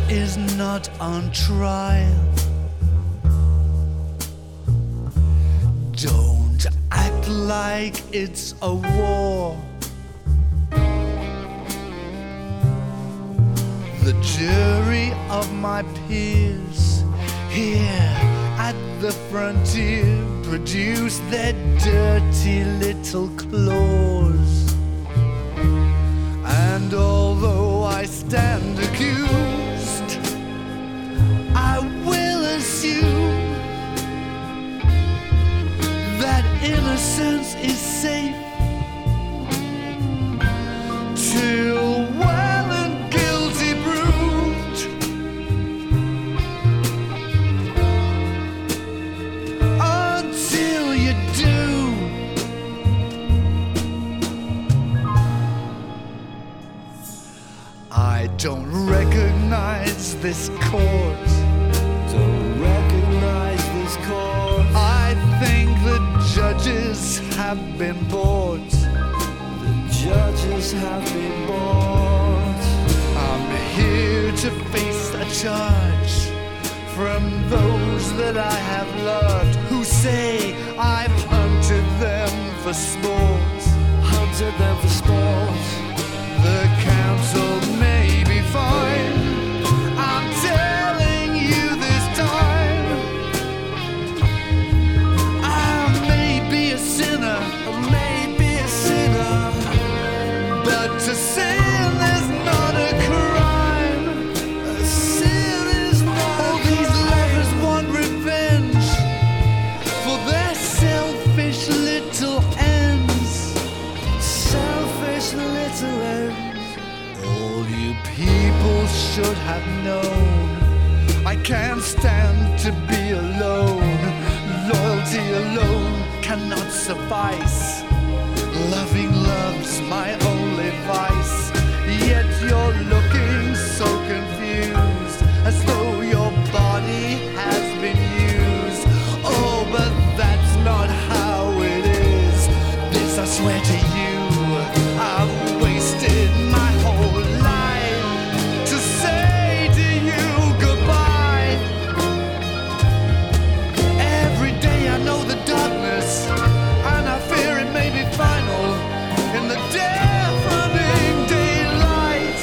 is not on trial. Don't act like it's a war. The jury of my peers here at the frontier produce their dirty little claws. And although I stand accused, I will assume that innocence is safe till well and guilty proved. Until you do. I don't recognize this court. Don't recognize this court. I think the judges have been bought. The judges have been bought. I'm here to face a charge from those that I have loved, who say I've hunted them for sport. Hunted them for sport. The council may be fine, I'm telling you this time. I may be a sinner, I may be a sinner, but to sin is not a crime. a sin is not All a these crime. lovers want revenge for their selfish little ends. Selfish little ends. All you people should have known, I can't stand to be alone. Loyalty alone cannot suffice. Loving love's my only vice. Yet you're looking so confused, as though your body has been used. Oh, but that's not how it is. This I swear to you, I've wasted my whole life to say to you goodbye. Every day I know the darkness, and I fear it may be final in the deafening daylight.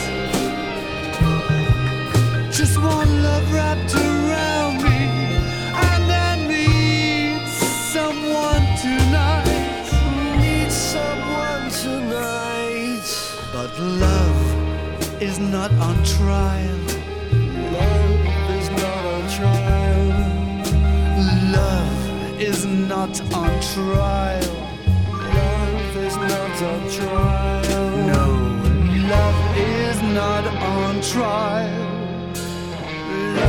Just one love wrapped around me, and I need someone tonight. Need someone tonight. But love is not on trial. Love is not on trial. Love is not on trial. Love is not on trial. No, love is not on trial. Love